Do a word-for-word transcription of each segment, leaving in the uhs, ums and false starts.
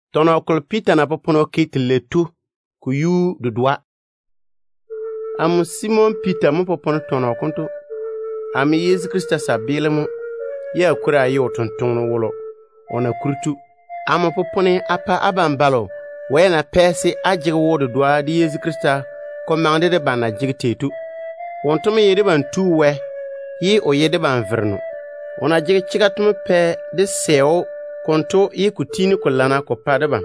Tono kul Peter na popono kit letu ku yu dudwa. Am Simon Peter mo popono tono konto. Am Yesu Krista sabile mo ya kura yo tonton wolo. Ona kurtu am popone apa abambalo wena pesi ajig wo dudwa di Yesu Krista ko mangde de bana jigtetu. Wonto me yede ban tuwe yi o yede ban verno. Ona jige chigatum pe de seo konto yi kutini ko lana ko padaban.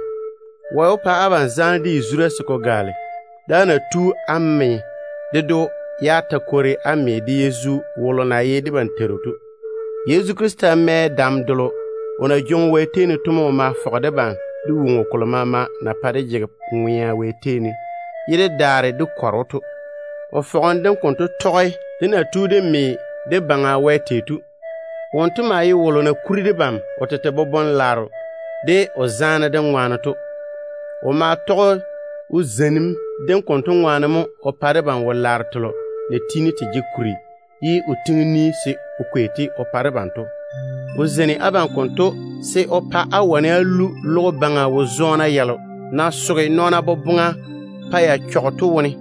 Wa pa aban zan di zura siko gale. Dana tu amme de do ya takore amme di Yesu wolo na yede ban terutu. Yesu Krista me damdolo ona jon weteni tumo ma fogde ban du wongo kolmama na pade jige nguya weteni yede dare du koroto. O fogonden konto toy dina tude me de banga wetetu. Wonto ma yi wolo na kuride bam o tete bobon laro de o zana den wanato. O ma to u zenim den konto wanamo o pare ban wo lartolo ne tini ti jikuri yi o tingni se o kweti o pare banto. O zeni aban konto se o pa awane alu lo banga wo zona yalo na soge nona bobunga pa ya choto woni.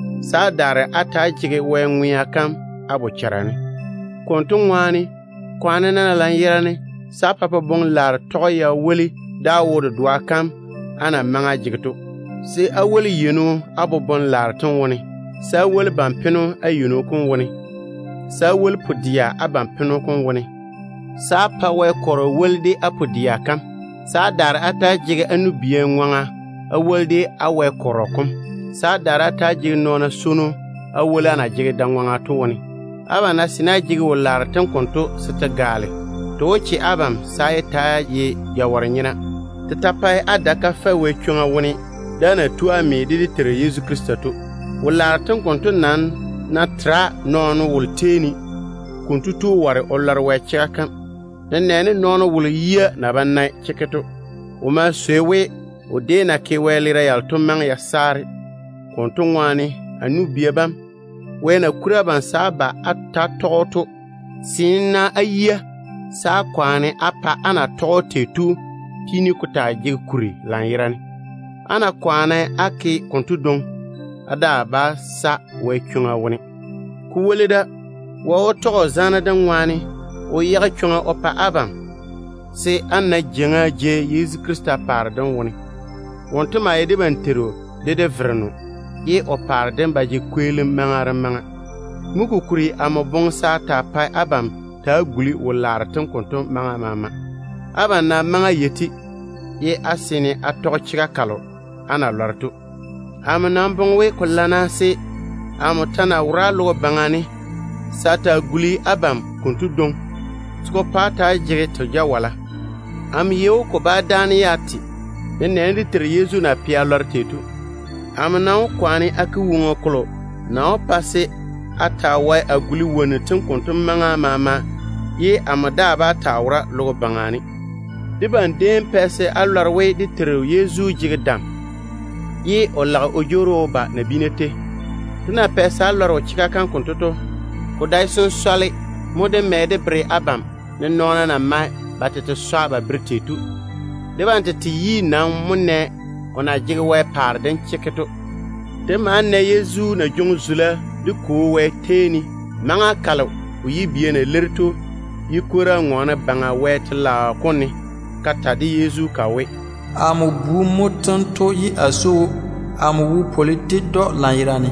Sa dare ata jige we nguya kam abo charane. Konto wani kwane na lan yerane sa papa bon lar toya weli da wodo dwa kam ana manga jigto. Se aweli yeno abo bon lar ton woni. Sa weli bampino ayuno kun woni. Sa weli podia abampino kun woni. Sa pa we koro weldi apodia kam. Sa dar ata jige anu biye nwanga aweldi awe koro kum. Sa dar ata jige nona sunu aweli ana jige dangwanga to woni. Aba na sina jigi wolar tan konto sita gale. To wochi abam saye ta ye ya warnyina. Tatapai adaka fa we chunga woni. Dana tuwa me didi tere Yesu Krista to. Wolar tan konto nan na tra nono wulteni. Kuntu tu ware olar we chaka. Nene nono wul yia na banna chiketo. Uma sewe ode na kewelira yal tumang ya sari. Konto ngwani anu biebam. Wena kuraban saba atta toto sinna ayya sa kwane apa ana tote tu tini kuta jikuri lanyiran ana kwane aki kontudon ada ba sa we chunga woni ku welida wa oto zana dan wani o yaga chunga opa abam se anna jenga je Yesu Krista pardon woni wonto ma yede bantero de de vreno ye o pardon ba je kwele mangara manga muku kuri amobon sa ta pai abam ta guli wolaratan konto manga mama aban na manga yeti ye asini atochika kalo ana lorto amnan bonwe kullana se amutana wuralo bangani sata guli abam konto don sko pata jire to jawala am yew ko badani yati nenne ndi ter Yesu na pia lortetu amnan kwani akuwungo kolo na opase atawai aguli woni tin kontum manga mama ye amada ba tawra logo bangani diban den pese allarwe di tere Yesu jigdam ye ola ojoro ba na binete tuna pese allarwo chika kan kontoto ko dai son sale mode mede bre abam ne nona na ma batete swaba britetu diban te yi na munne ona jigwe parden chiketo de man ne Yesu na jungzula du ko we teni manga kala uyi biene lerto yikora ngona banga wet la koni kata di Yesu kawe amu bu motanto yi aso amu bu politique do lanirani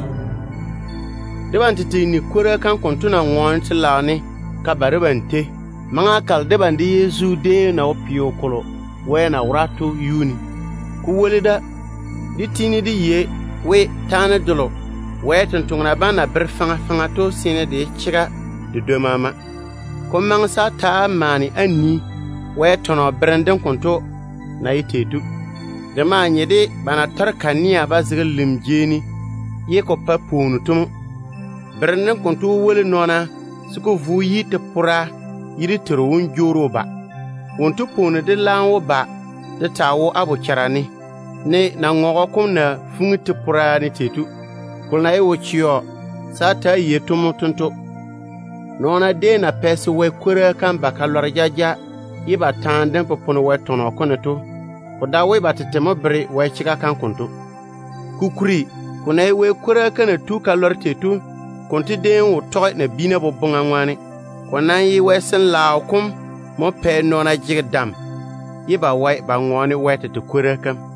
de bantiti ni kora kan kontuna ngon tla ni ka barabante manga kal de bandi Yesu de na opio kolo we na wrato yuni ku welida ditini di ye we tana dolo wetan tungna bana ber fanga fanga to sine de chiga de de mama ko mangsa ta mani anni wetono brenden konto na yitetu de ma nyede bana tarkania bazig limjeni ye ko papunu tum brenden konto wole nona suko vuyi te pura yiri tero won joro ba wonto ponu de lanwo ba de tawo abo charani ne na ngogo kum na fungite pura ni tetu kulna e wochio sata yetumu tunto nona de na pese we kwere kan bakalor jaja yiba tanden popono we tono koneto ko da we ba tete mo bere we chika kan kunto kukuri kuna we kura kana tu ka lorte tu konti den wo to na bina bo bonga ngwane ko nan yi we sen la kum mo pe no na jigdam yi ba wai ba ngone we tete kura kam